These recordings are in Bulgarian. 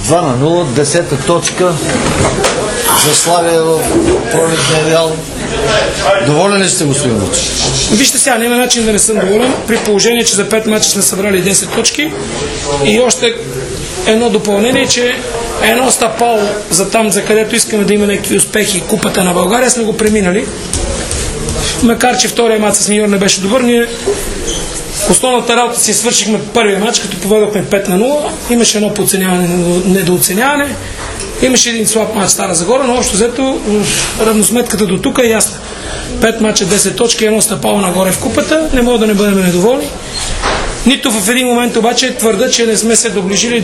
2-0, 10-та точка за Славия в пролетния Реал. Доволен ли сте, господин Вучев? Вижте сега, няма начин да не съм доволен, при положение, че за 5 мача сме събрали 10 точки и още едно допълнение, че едно стъпало за там, за където искаме да има някакви успехи, Купата на България, сме го преминали. Макар че втория мач с Нью-Йорк не беше добър, ние основната работа си свършихме първия мач, като поведохме 5-0, имаше едно подценяване, недооценяване, имаше един слаб мач Стара Загора, но общо взето равносметката до тук е ясна. 5 мача, 10 точки, едно стъпало нагоре в Купата, не мога да не бъдем недоволни. Нито в един момент обаче твърда, че не сме се доближили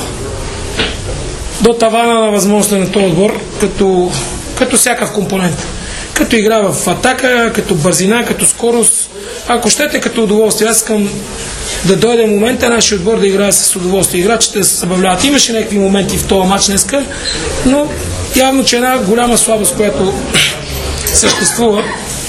до тавана на възможността на този отбор, като всякакъв компонент. Като игра в атака, като бързина, като скорост, ако щете като удоволствие. Аз искам да дойде момента нашия отбор да играе с удоволствие. Играчите да се събавляват. Имаше някакви моменти в този матч днеска, но явно, че една голяма слабост, която съществува,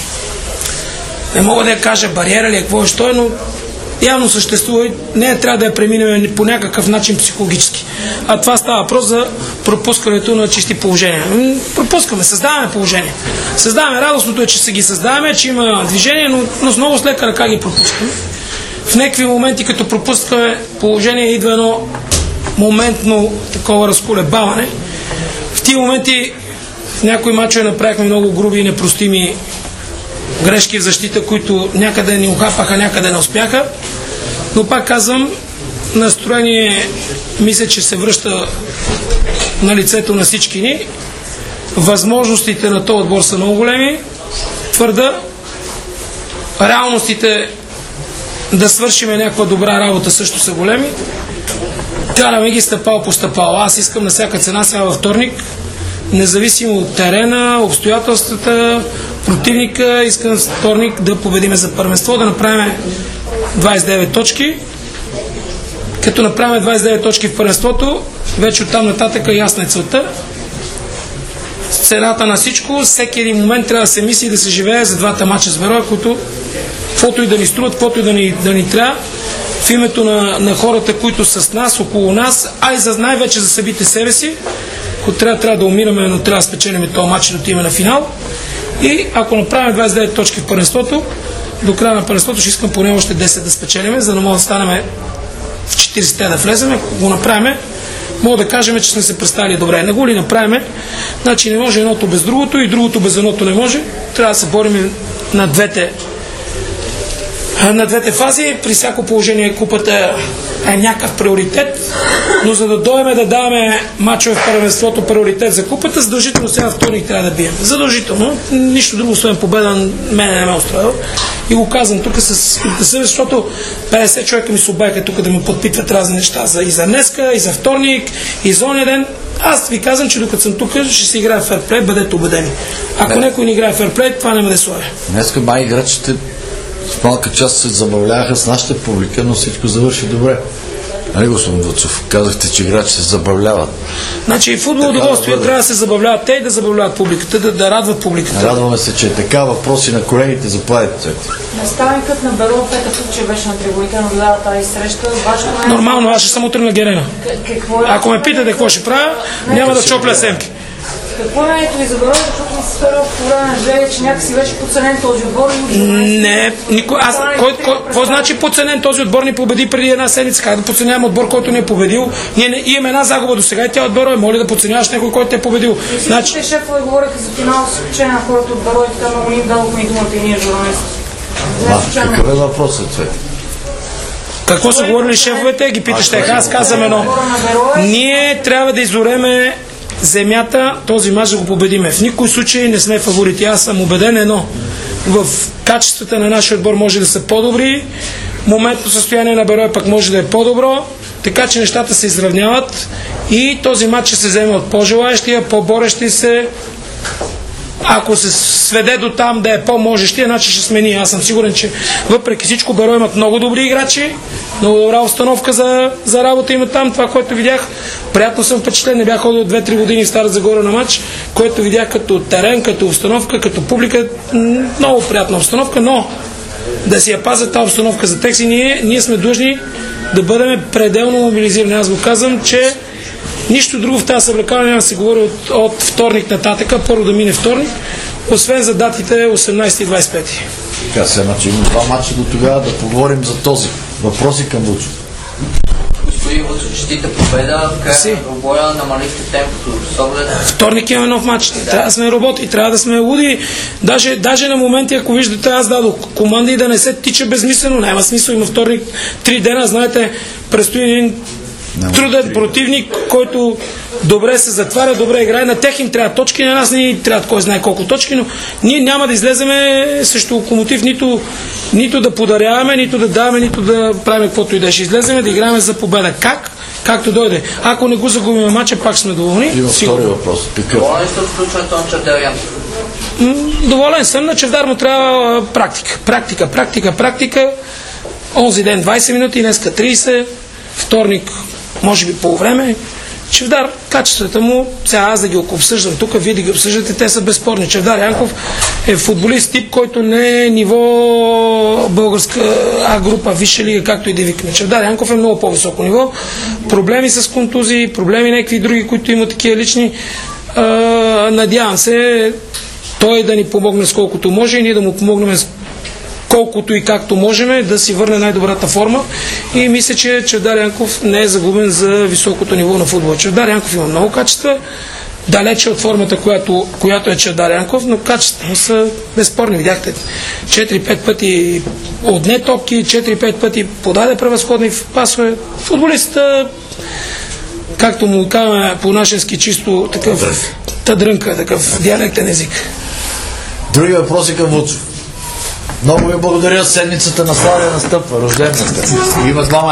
не мога да я кажа бариера ли, какво ще е, но явно съществува и не трябва да я преминем по някакъв начин психологически. А това става въпрос за пропускането на чисти положения. Пропускаме, създаваме положение. Създаваме, радостното е, че се ги създаваме, че има движение, но с много с лека ръка ги пропускаме. В някакви моменти, като пропускаме положение, идва едно моментно такова разколебаване. В тези моменти в някои мачове направихме много груби и непростими грешки в защита, които някъде ни ухапаха, някъде не успяха. Но пак казвам, настроение мисля, че се връща на лицето на всички ни. Възможностите на този отбор са много големи. Твърда. Реалностите да свършим някаква добра работа също са големи. Караме ги стъпало по стъпало. Аз искам на всяка цена сега във вторник, независимо от терена, обстоятелствата, противника, искам вторник да победиме за първенство, да направим 29 точки. Като направим 29 точки в първенството, вече оттам нататък ясна е целта. Цената на всичко, всеки един момент трябва да се мисли и да се живее за двата мача с Бероя, които каквото и да ни струват, каквото и да ни трябва, в името на хората, които са с нас, около нас, а и най-вече за самите себе си, ако трябва да умираме, но трябва да спечелим този матч и да отиваме на финал. И ако направим 29 точки в първенството, до края на първенството ще искам поне още 10 да спечелим, за да мога да станем в 40-те да влезем. Ако го направим, мога да кажем, че сме се представили добре. Не го ли направим, значи не може едното без другото и другото без едното не може. Трябва да се борим на двете фази. При всяко положение купата е някакъв приоритет, но за да дойме да даваме мачове в първенството приоритет за купата, задължително сега вторник трябва да бием. Задължително. Нищо друго, освен победа, мене не ме устроява. И го казвам тук с съвест, защото 50 човека ми се обаяха тук да ми подпитват разни неща и за днеска, и за вторник, и за ония ден. Аз ви казвам, че докато съм тук, ще си играе ферплей, бъдете убедени. Ако някой не играе ферплей, това не ме деславя. Днеска май играчите в малка част се забавляваха с нашата публика, но всичко завърши добре. Нали, господин Вуцов? Казахте, че играчи се забавляват. Значи футбол удоволствие трябва да се забавляват те и да забавляват публиката, да радват публиката. Радваме се, че е така. Въпроси на колегите, заповядайте. Наставникът на Беро Петър Тупчев беше на трибуните, но да тази среща. Нормално, аз ще съм утре на Герена. Ако ме питате какво ще правя, няма да чопля семки. Какво е ви за Беро, защото ми се стара по време на две, че някакси беше подценен този отбор? Не, никой. Какво значи подценен? Този отбор ни победи преди една седмица. Как да подценяваме отбор, който ни е победил? Ние имаме една загуба до сега и тя отбор е. Моля да подценяваш някой, който те е победил. Значи шефове говориха за финал с учение на хората от Беро и така много ни дадохме и думата и ние журналисти. Какъв е въпросът, Цвет? Какво са говорили шефовете? Ги питаш. Аз казвам едно. Ние трябва да изореме земята, този мач да го победиме. В никой случай не сме фаворити. Аз съм убеден едно. В качествата на нашия отбор може да са по-добри, моментно състояние на Берой пък може да е по-добро, така че нещата се изравняват и този мач ще се вземе от по-желаящия, по-борещи се. Ако се сведе до там да е по-можещия, значи ще смени. Аз съм сигурен, че въпреки всичко Берой имат много добри играчи, много добра установка за работа имат там. Това, което видях, приятно съм впечатлен. Не бях ходил 2-3 години в Стара Загора на матч, което видях като терен, като установка, като публика. Много приятна обстановка, но да си я пазят тази обстановка за текст и ние сме длъжни да бъдем пределно мобилизирани. Аз го казвам, че Нищо друго в тази съблекална няма да се говори от вторник нататък, първо да мине вторник, освен за датите 18 и 25. Така, сега има 2 мача до тогава, да поговорим за този. Въпроси към Вучо. Господин Вучо, честита победа, в края на двобоя намалихте темпото с оглед. Вторник имаме нов матч. Трябва да сме работи, трябва да сме луди. Даже на моменти, ако виждате, аз дадох команди да не се тича безмислено. Няма смисъл. Има вторник 3 дена. Знаете, предстои един труден противник, който добре се затваря, добре играе. На тех им трябва точки, на нас ни трябва кой знае колко точки, но ние няма да излеземе срещу Локомотив нито да подаряваме, нито да даваме, нито да правим каквото и да ще излеземе, да играем за победа. Както дойде. Ако не го загубим матча, пак сме доволни. Има втори въпрос. Доволен сте от включването на Чавдар Янков? Доволен съм. На Чавдар му трябва практика. Онзи ден 20 минути, днеска 30, вторник може би по време. Чавдар, качествата му, сега аз да ги обсъждам тук, вие да ги обсъждате, те са безспорни. Чавдар Янков е футболист тип, който не е ниво българска А-група, висша лига, както и да викне. Чавдар Янков е много по-високо ниво. Проблеми с контузии, проблеми някакви други, които имат такива лични. Надявам се той да ни помогне с колкото може и ние да му помогнем колкото и както можем да си върне най-добрата форма и мисля, че Чавдар Янков не е загубен за високото ниво на футбола. Чавдар Янков има много качества, далече от формата, която е Чавдар Янков, но качествата са безспорни. Видяхте 4-5 пъти отне топки, 4-5 пъти подаде превъзходни пасове. Футболистът, както му казваме по-нашенски, чисто такъв тадрънка, такъв диалектен език. Други въпроси към Вучо. Много ви благодаря. Седмицата на Славия настъпва. Рождената. Има 2